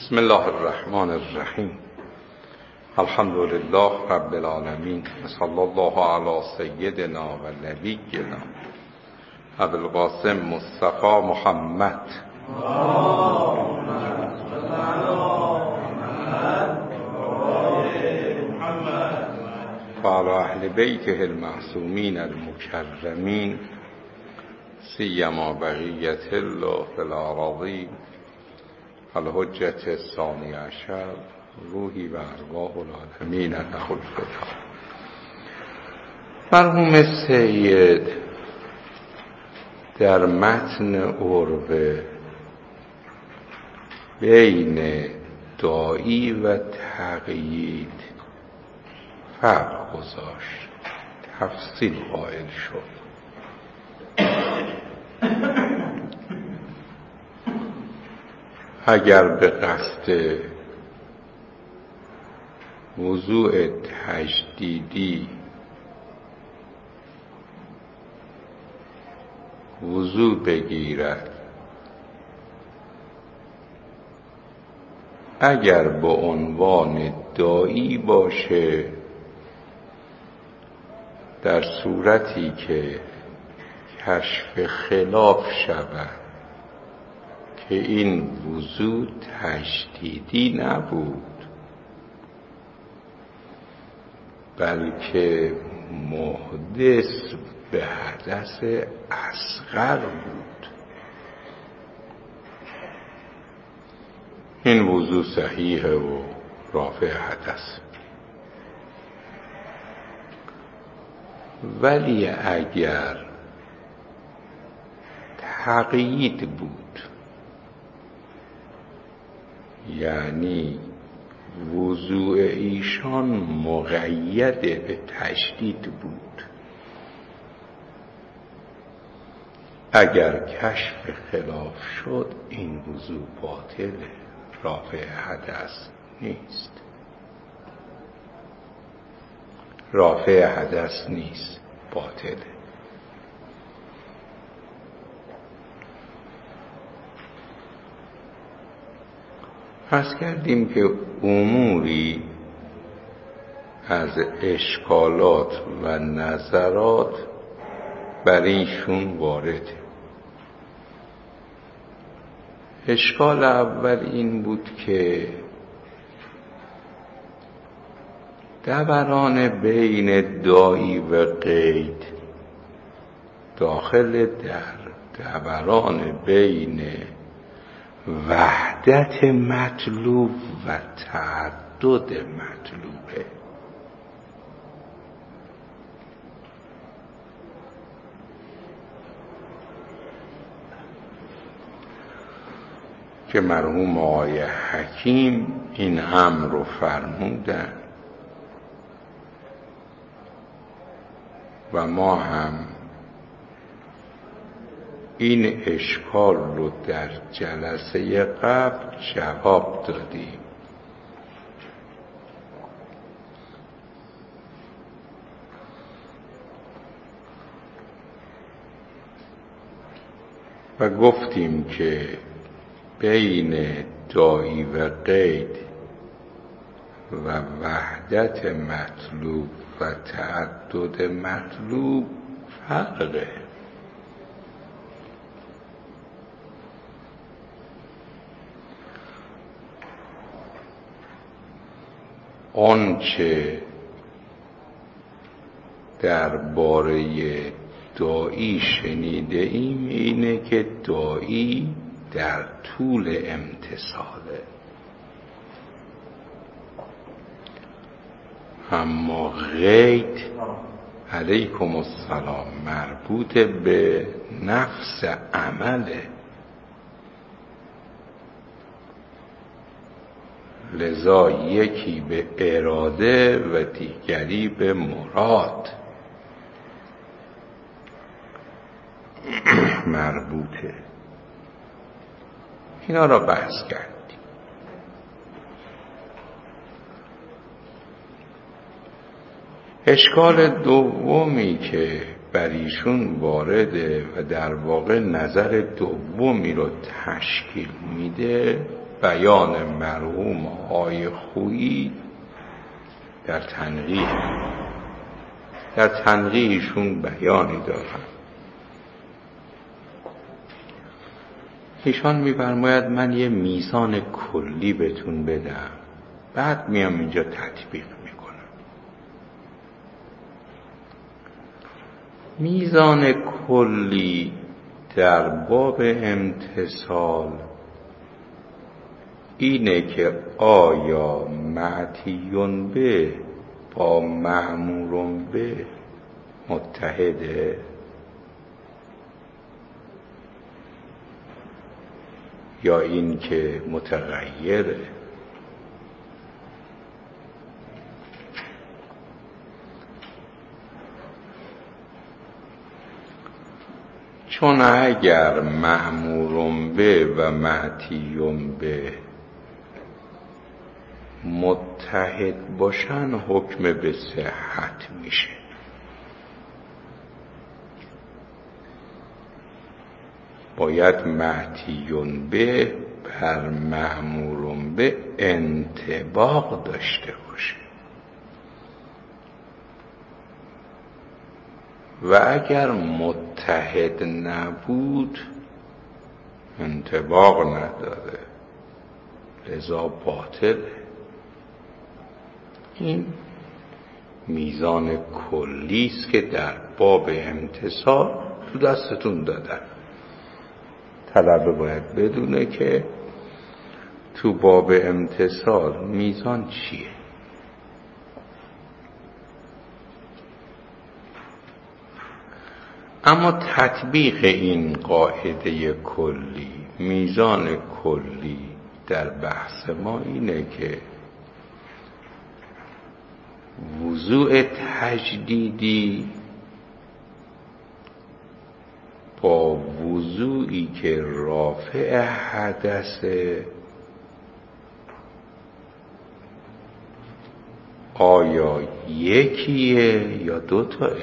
بسم الله الرحمن الرحیم. الحمد لله رب العالمین. صلی الله علی سیدنا و نبینا ابی القاسم مصطفی محمد و علی اهل بیته المعصومین المکرمین سیما بقیة الله فی الأراضین الحجة الثانی عشر روحی و ارواح العالمین له الفدا. مرحوم سید در متن عربه بین داعی و تقیید فرق گذاشت، تفصیل قائل شد. اگر به قصد وضوع تجدیدی وضو بگیرد، اگر به عنوان داعی باشه در صورتی که کشف خلاف شود که این وضو تجدیدی نبود بلکه محدث به حدث اصغر بود، این وضو صحیحه و رافع حدث. ولی اگر تقیید بود، یعنی وضوع ایشان مقید به تجدید بود، اگر کشف خلاف شد این وضوع باطله، رافع حدث نیست، رافع حدث نیست، باطله. پس کردیم که اموری از اشکالات و نظرات بر اینشون وارده. اشکال اول این بود که دوران بین داعی و قید داخل در دوران بین وحدت مطلوب و تعدد مطلوبه. که مرحوم آقای حکیم این امر رو فرمودن و ما هم این اشکال رو در جلسه قبل جواب دادیم. و گفتیم که بین داعی و قید و وحدت مطلوب و تعدد مطلوب فرقه. آنچه درباره داعی شنیده ایم اینه که داعی در طول امتثاله، اما قید علیکم السلام مربوط به نفس عمله، لذا یکی به اراده و دیگری به مراد مربوطه. اینا را بحث کردیم. اشکال دومی که بر ایشون وارده و در واقع نظر دومی رو تشکیل میده بیان مرحوم آقای خویی در تنقیحشون بیانی دارم. ایشان می‌فرماید من یه میزان کلی بهتون بدم، بعد میام اینجا تطبیق میکنم. میزان کلی در باب امتثال اینه که آیا معتیون به با مأمورون به متحده؟ یا این که متغیره؟ چون اگر مأمورون به و معتیون به متحد باشن حکم به صحت میشه. باید معتیون به بر مأمورون به انطباق داشته باشه و اگر متحد نبود انطباق نداره، لذا باطله. این میزان کلی است که در باب امتثال تو دستتون دادن. طلبه باید بدونه که تو باب امتثال میزان چیه. اما تطبیق این قاعده کلی، میزان کلی در بحث ما اینه که وضوع تجدیدی با وضوعی که رافع حدث آیا یکیه یا دوتاه؟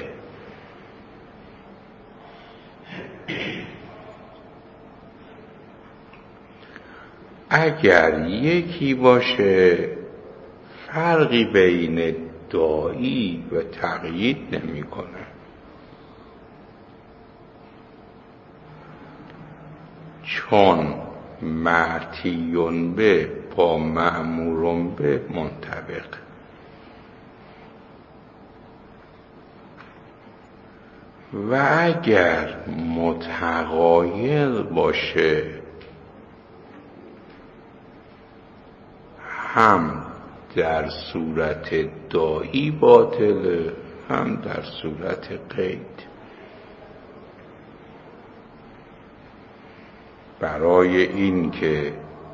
اگر یکی باشه فرقی بین داعی و تقیید نمی کنه، چون معتیون به با مأمورون به منطبق. و اگر متغایر باشه هم در صورت داعی باطله هم در صورت قید. برای این که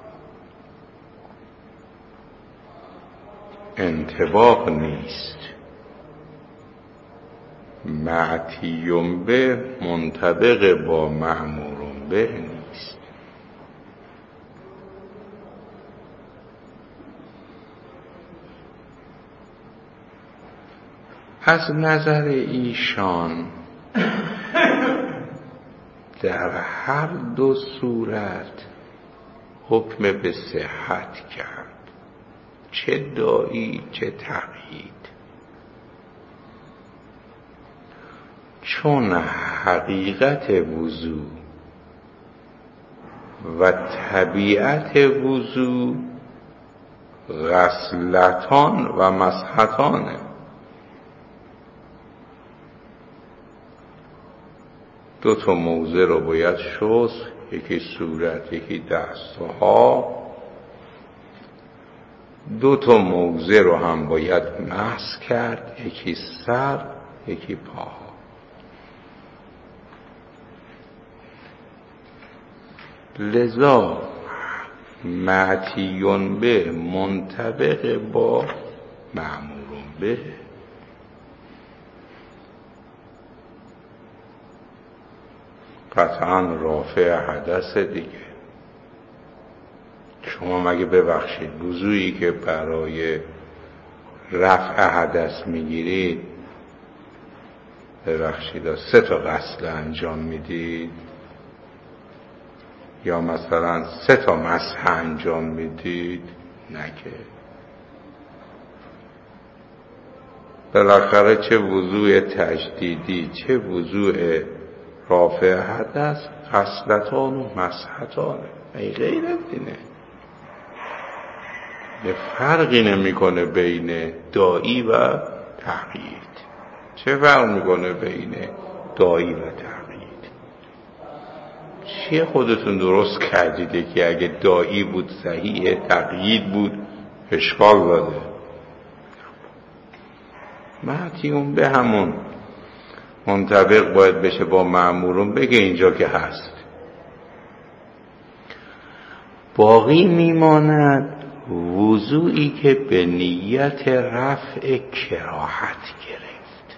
انطباق نیست، معتیون به منطبق با مأمورون به نیست. از نظر ایشان در هر دو صورت حکم به صحت کرد، چه داعی چه تقیید، چون حقیقت وضو و طبیعت وضو غسلتان و مسحتانه. دو تا موضع رو باید شست، یکی صورت یکی دستها. دو تا موضع رو هم باید مسح کرد، یکی سر یکی پاها. لذا معتیون به منطبق با مأمورون به. قطعا رافع حدث دیگه. شما مگه ببخشید وضویی که برای رفع حدث میگیرید، ببخشید 3 تا غسل انجام میدید؟ یا مثلا 3 مسح انجام میدید؟ نه که. بالاخره چه وضوء تجدیدی چه وضوء رافع حدث، غسلتان و مسحتان، ای غیر از اینه. یه فرقی نمیکنه بین داعی و تقیید. چه فرق میکنه بین داعی و تقیید؟ چیه خودتون درست کردیده که اگه داعی بود صحیح، تقیید بود اشکال داده؟ معتیون به همون منطبق باید بشه با مأمورون، بگه اینجا که هست. باقی میماند وضوعی که به نیت رفع کراهت گرفت.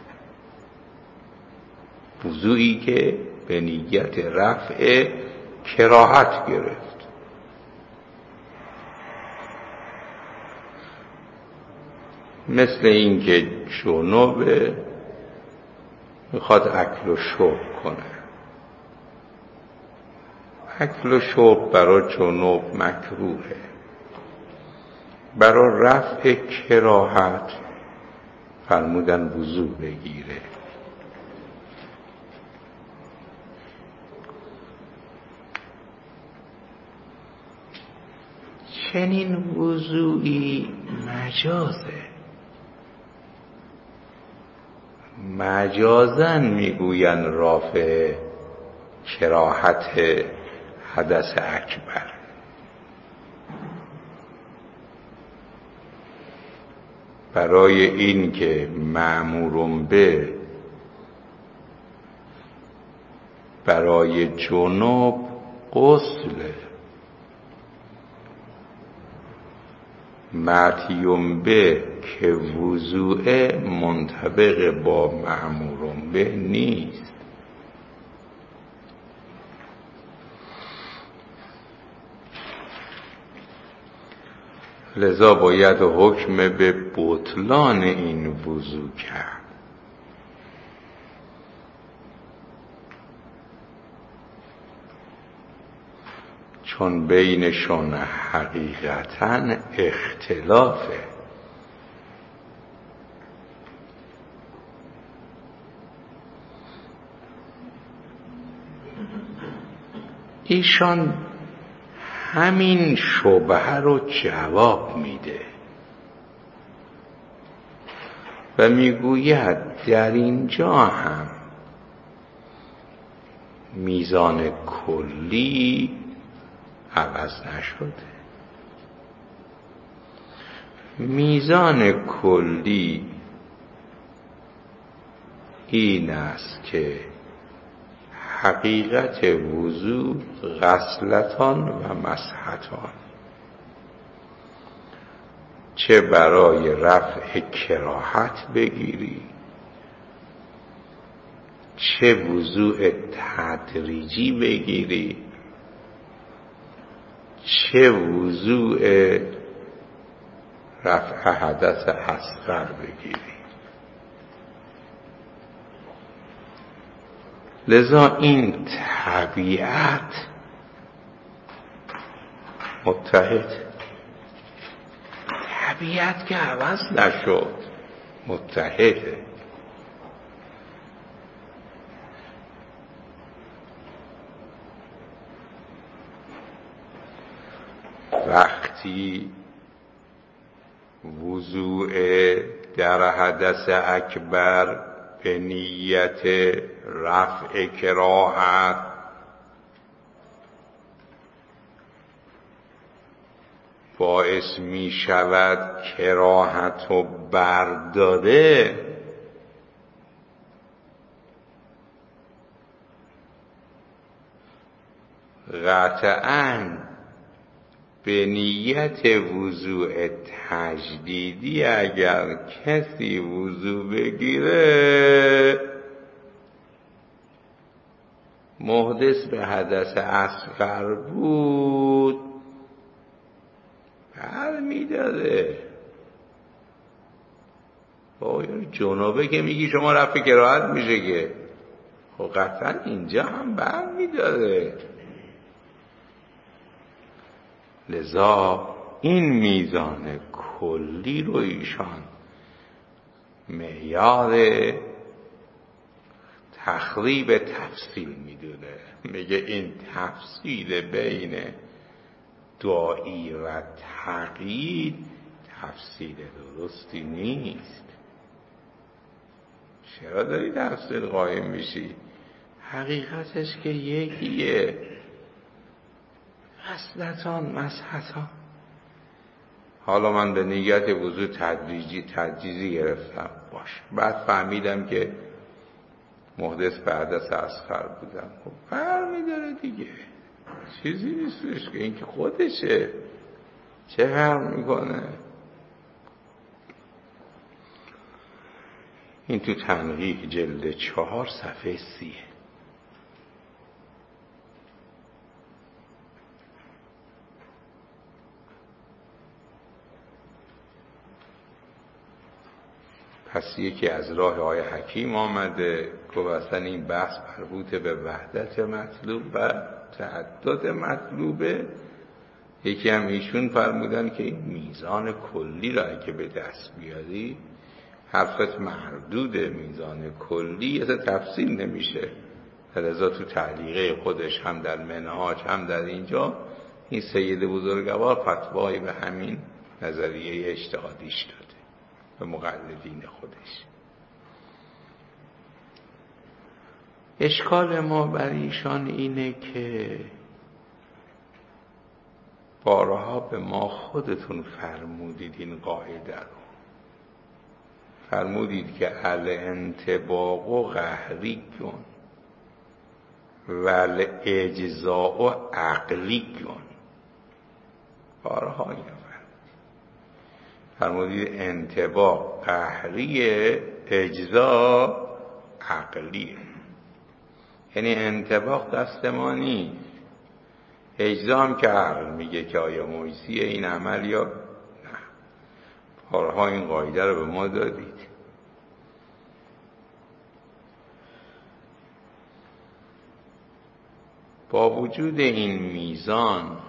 وضوعی که به نیت رفع کراهت گرفت. مثل این که جنوب میخواد اکل و شرب کنه. اکل و شرب برای جنوب مکروهه. برای رفع کراهت فرمودن وضو بگیره. چنین وضوعی مجازه. مجازن میگوین رافع کراهت حدث اکبر. برای این که مأمورون به برای جنوب غسل، معتیون به که وضوء منطبق با مأمورون به نیست. لذا باید حکم به بطلان این وضو کرد. چون بینشون حقیقتاً اختلافه. ایشان همین شبهه رو جواب میده و میگوید در اینجا هم میزان کلی عوض نشده. میزان کلی این است که حقیقت وضو غسلتان و مسحتان، چه برای رفع کراهت بگیری، چه وضوء تدریجی بگیری، چه وضوء رفع حدث اصغر بگیری. لذا این طبیعت متحد، طبیعت که عوض نشد متحده. وقتی وضوء در حدث اکبر به نیت رفع کراهت باعث می شود کراهت و برداره، قطعاً به نیت وضوء تجدیدی اگر کسی وضو بگیره محدث به حدث اصغر بود برمی‌داره. جنابه که میگی شما رفع کراهت میشه که خب قطعا اینجا هم برمی‌داره. لذا این میزان کلی رو ایشان معیار تخریب تفصیل میدونه. میگه این تفصیل بین داعی و تقیید تفصیل درستی نیست. چرا داری تفصیل قایم میشی؟ حقیقتش که یکیه. مسلطان مسحطان. حالا من به نیت وضو تدریجی گرفتم، باش. بعد فهمیدم که محدث به حدث اصغر بودم. خب برمیداره دیگه، چیزی نیستش که این که خودشه، چه فرق میکنه؟ این تو تنقیح جلد 4 صفحه 30. پس یکی از راه آقای حکیم آمده که اصلا این بحث مربوط به وحدت مطلوب و تعدد مطلوبه. یکی هم ایشون فرمودن که این میزان کلی را اگه به دست بیاری، حرفت مردود میزان کلی، اصلا تفصیل نمیشه. لذا تو تعلیقه خودش هم در منهاج هم در اینجا این سید بزرگوار فتوایی به همین نظریه اجتهادیش داده به مقلدین خودش. اشکال ما بر ایشان اینه که بارها به ما خودتون فرمودید این قاعده رو، فرمودید که الانطباق قهریون و الاجزاء عقلیون. بارها این فرمودید انطباق قهریه، اجزا عقلیه. یعنی انطباق دست ما نیست، اجزا هم که عقل میگه که آیا موجزیه این عمل یا نه. بارها این قاعده رو به ما دادید. با وجود این میزان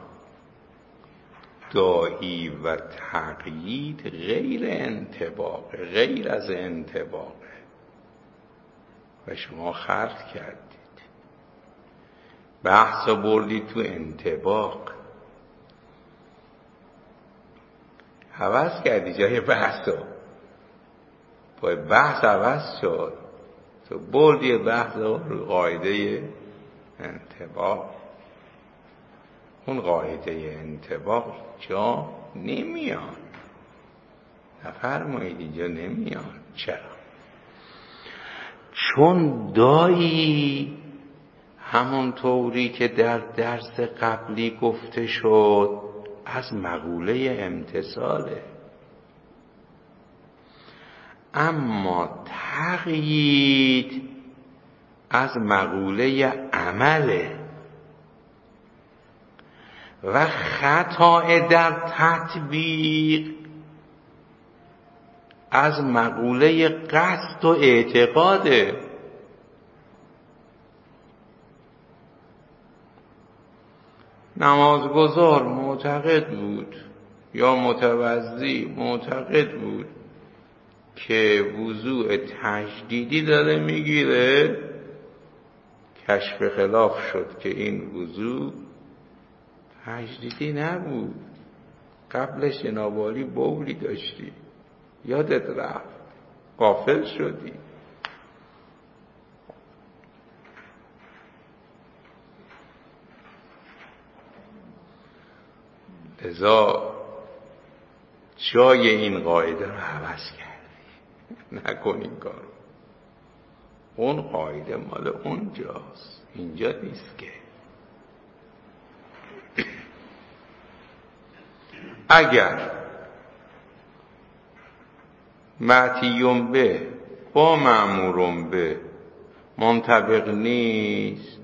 داعی و تقیید غیر انطباق، غیر از انطباق و شما خرد کردید، بحث رو بردید تو انطباق، عوض کردی جای بحث رو، با بحث عوض شد، تو بردی بحث رو قاعده انطباق. اون قاعده انطباق جا نمیان، نفرمایید اینجا نمیان. چرا؟ چون دایی همونطوری که در درس قبلی گفته شد از مقوله امتثاله، اما تقیید از مقوله عمله و خطا در تطبیق از مقوله قصد و اعتقاده. نمازگزار معتقد بود یا متوضی معتقد بود که وضوء تجدیدی داره میگیره، کشف خلاف شد که این وضوء تجدیدی نبود، قبلش جنابعالی بولی داشتی، یادت رفت، غافل شدی. لذا جای این قاعده رو عوض کردی. نکن این کارو. اون قاعده مال اونجاست، اینجا نیست که. اگر معتیم به با مأمورم به منطبق نیست،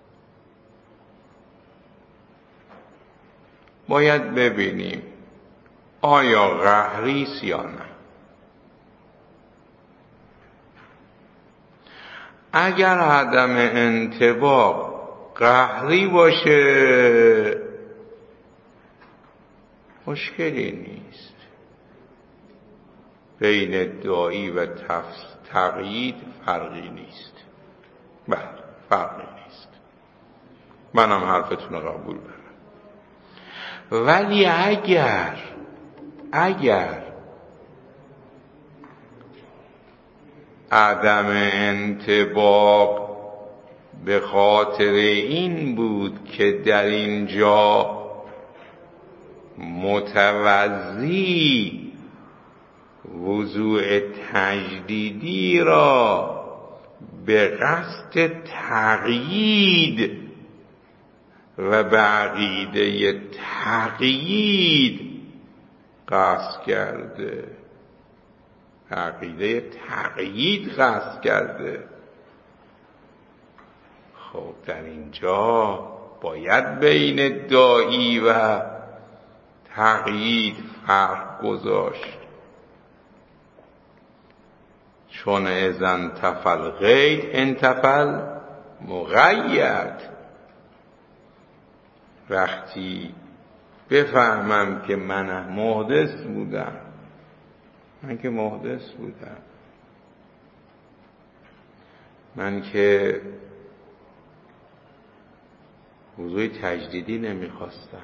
باید ببینیم آیا قهری است یا نه. اگر عدم انطباق قهری باشه مشکلی نیست. بین داعی و تقیید فرقی نیست. بله فرقی نیست. منم حرفتون رو قبول دارم. ولی اگر عدم انطباق به خاطر این بود که در اینجا متوضی وضوء تجدیدی را به قصد تقیید و به عقیده تقیید قصد کرده، عقیده تقیید قصد کرده، خب در اینجا باید بین داعی و تقیید فرق گذاشت. چون اذا انتفى القید انتفى المقید. وقتی بفهمم که من محدث بودم، من که محدث بودم، من که وضوء تجدیدی نمیخواستم،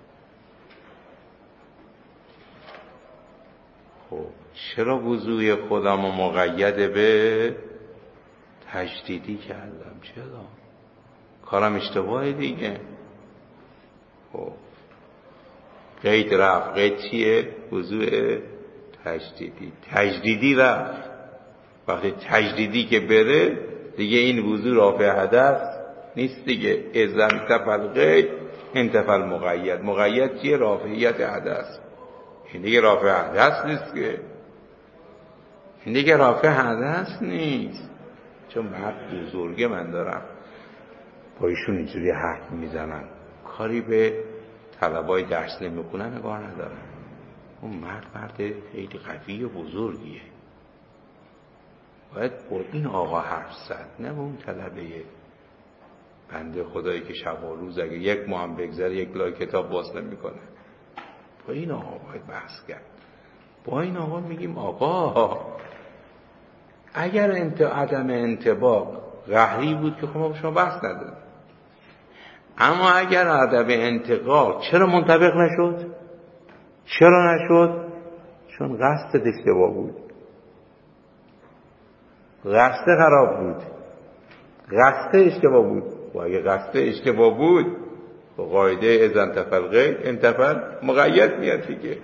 خب چرا وضوء خودم رو مقید به تجدیدی کردم؟ چرا؟ کارم اشتباهه دیگه. خب قید رفت. قید چیه؟ وضوء تجدیدی رفت. وقتی تجدیدی که بره دیگه این وضوء رافع حدث نیست دیگه. اذا انتفى القید انتفى المقید. مقید چیه؟ رافعیت حدث. این دیگه رافع حدث نیست که، این دیگه رافع حدث نیست. چون مرد بزرگه من دارم با ایشون اینجوری حرف میزنن، کاری به طلبای درس نمیخونن نگاه ندارن. اون مرد خیلی قوی و بزرگیه، باید با این آقا حرف زد، نه با اون طلبه بنده خدایی که شب و روز اگه یک ماه هم بگذره یک لای کتاب باز نمیکنه. با این آقا باید بحث کرد. با این آقا میگیم آقا اگر عدم انطباق قهری بود که خب ما با شما بحث نداریم، اما اگر عدم انطباق چرا منطبق نشد؟ چرا نشد؟ چون قصد اشتباه بود، قصد خراب بود، قصد اشتباه بود. و اگه قصد اشتباه بود با قاعده اذا انتفى القید انتفى المقید میاد دیگه.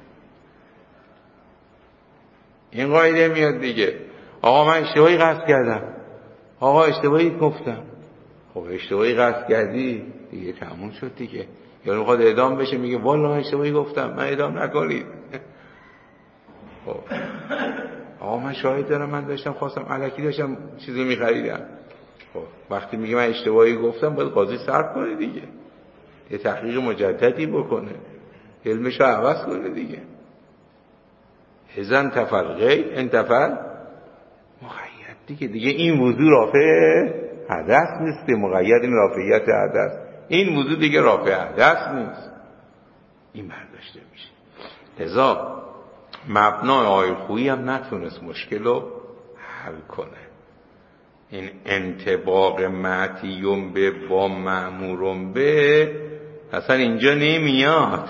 این قاعده میاد دیگه. آقا من اشتباهی قصد کردم، آقا اشتباهی گفتم. خب اشتباهی قصد کردی دیگه، تموم شد دیگه. یا میخواد اعدام بشه میگه والله من اشتباهی گفتم، من اعدام نکنید. خب آقا من شاهد دارم، من داشتم خواستم الکی داشتم چیزی میخریدم. خب وقتی میگه من اشتباهی گفتم باید قاضی صرف کنه دیگه، یه تحقیق مجددی بکنه، علمش رو عوض کنه دیگه. اذا انتفى القید انتفى المقید دیگه این وضوء رافع حدث نیست. مقید این رافعیت حدث، این وضوء دیگه رافع حدث نیست. این برداشته میشه. لذا مبنای آیه خویی هم نتونست مشکل رو حل کنه. این انطباق معتیون به با مأمورون به اصلا اینجا نمیاد.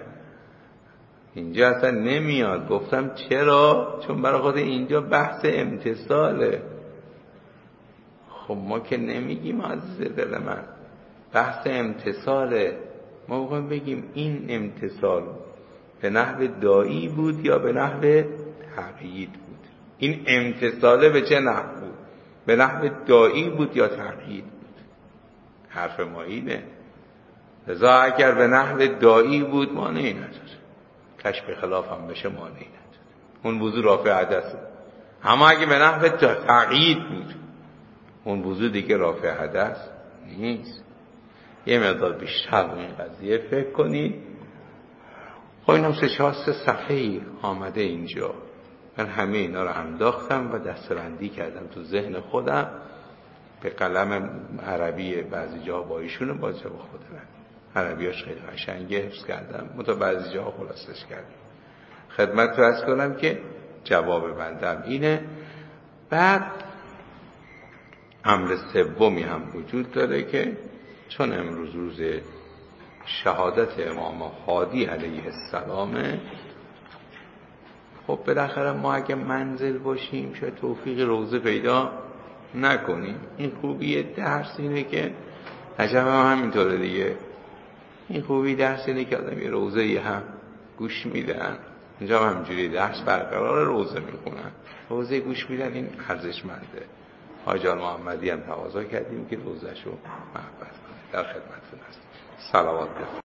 اینجا اصلا نمیاد. گفتم چرا؟ چون برای خود اینجا بحث امتصاله. خب ما که نمیگیم عزیز دل من بحث امتصاله، ما بخوایم بگیم این امتصال به نحو داعی بود یا به نحو تقیید بود. این امتصاله به چه نحو بود؟ به نحو داعی بود یا تقیید بود؟ حرف ما اینه. لذا اگر به نحو داعی بود مانعی نداره، کشف خلاف هم بشه مانعی نداره، اون وضوء رافع حدثه. اما اگه به نحو تقیید بود اون وضوء دیگه رافع حدث نیست. یه مقدار بیشتر به این قضیه فکر کنید. خب اینم 3 صفحه‌ای آمده اینجا. من همه اینا رو انداختم و دسته‌بندی کردم تو ذهن خودم به قلم عربی، بعضی جا با ایشون، بعضی جا با خودم. عربیاش خیلی قشنگ حفظ کردم، متا بعضی جاها خلاصش کردم. خدمت رو عرض کنم که جواب بندم اینه. بعد امر سومی هم وجود داره که چون امروز روز شهادت امام هادی علیه السلامه، خب بالاخره ما اگه منزل باشیم شاید توفیق روزه پیدا نکنیم. این خوبی درس اینه که عجب هم همینطوره دیگه. این خوبی درس اینه که آدم یه روزه هم گوش میدن، اینجا هم همینجوری درس برقرار روزه میخونن، روزه گوش میدن، این ارزشمنده. حاج محمدی هم تقاضا کردیم که روزه‌شو محبت کنه. در خدمتتون هستم. صلوات بفرستید.